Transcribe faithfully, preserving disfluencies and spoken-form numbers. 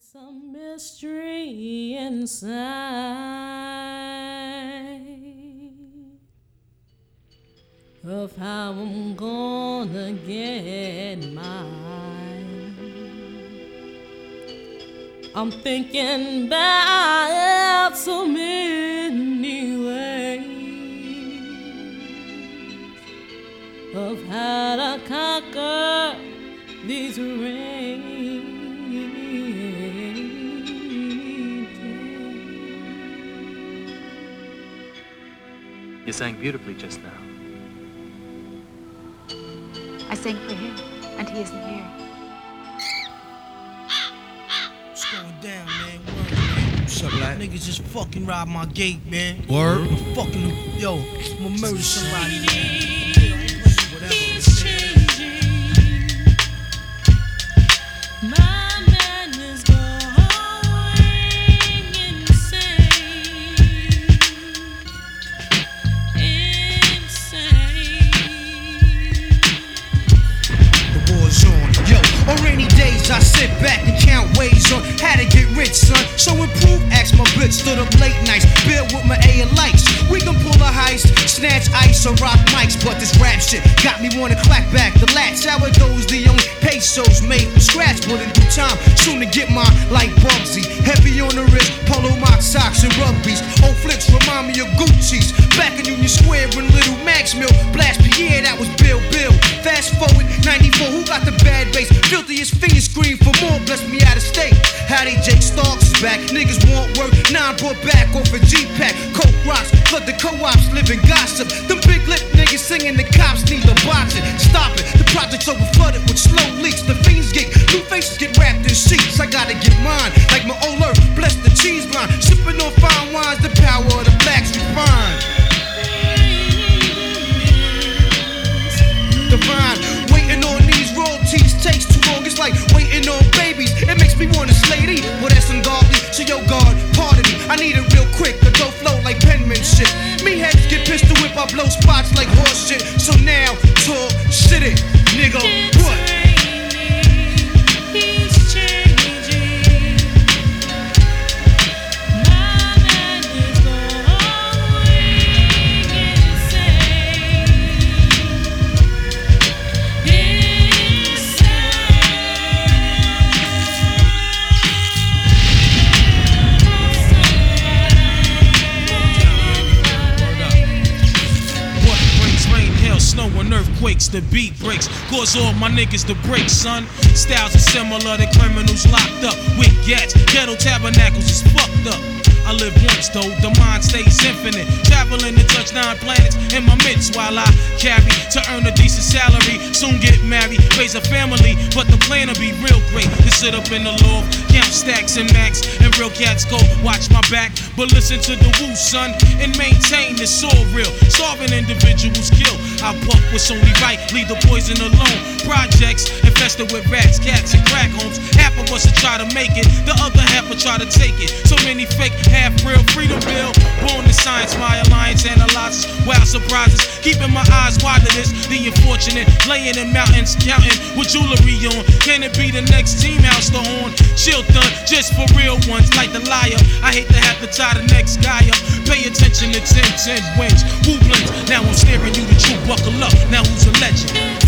Some mystery inside of how I'm gonna get mine. I'm thinking about so many ways of how to conquer these rains. You sang beautifully just now. I sang for him, and he isn't here. What's going down, man? Word, man. What's up, lad? Niggas just fucking robbed my gate, man. Word? I'm fucking, yo, I'm gonna murder somebody, man. Whatever. My man is going insane. Insane. The war's on. Yo, on rainy days I sit back and count ways on how to get rich, son. So improve, ask my bitch, stood up late nights, build with my A and lights. We can pull a heist, snatch ice or rock mics, but this rap shit got me wanna clack back the latch. How it goes, the only pesos made from scratch, but in due time, soon to get mine like Bugsy. Heavy on the wrist, polo mock socks and rugbies. Old flicks remind me of Gucci's. Back in Union Square when Little Max Mill blast Pierre, that was Bill Bill. Fast forward, ninety-four, who got the bad bass? Filthiest fiends scream for more, bless me out of state. Howdy, Jake Starks is back. Niggas want work, nine brought back off a G-Pack. Coke rocks, flood the co-ops, living gossip. Them big lip niggas singing, the cops need the boxing. Stop it, the project's over flooded with slow leaks. The fiends get, new faces get wrapped in sheets. I gotta get mine, like my old earth, bless the cheese line. Sipping on fine wines, the power of the blacks refined. Divine, waiting on these royalties takes too long. It's like waiting on babies. It makes me wanna slay thee. Well, that's ungodly. So yo, God, pardon me. I need it real quick. The dough flow like penmanship. Me heads get pistol whip. I blow spots like horse shit. So now, talk, shit it, nigga. What? He's changing. My man is going insane. What brings rain, hail, snow, and earthquakes? The beat breaks, cause all my niggas to break, son. Styles are similar to criminals locked up with gats. Ghetto tabernacles is fucked up. I live once though, the mind stays infinite. Traveling to touch nine planets in my midst while I carry to earn a decent salary. Soon get married, raise a family, but the plan will be real great. To sit up in the loft, count stacks and max, and real cats go watch my back. But listen to the woo, son, and maintain it's all real. Starving individuals kill. I puff what's only right, leave the poison alone. Projects infested with rats, cats, and crack homes. Half of us will try to make it, the other half will try to take it. So many fake, half real, freedom bill. Born in science, my alliance analyzes wild surprises. Keeping my eyes wide to this, the unfortunate. Laying in mountains, counting with jewelry on. Can it be the next team house the horn? Chill done, just for real ones, like the liar. I hate to have to tie the next guy up. Pay attention to ten ten wins. Who blends? Now I'm staring you the truth, buckle up. Now who's a legend?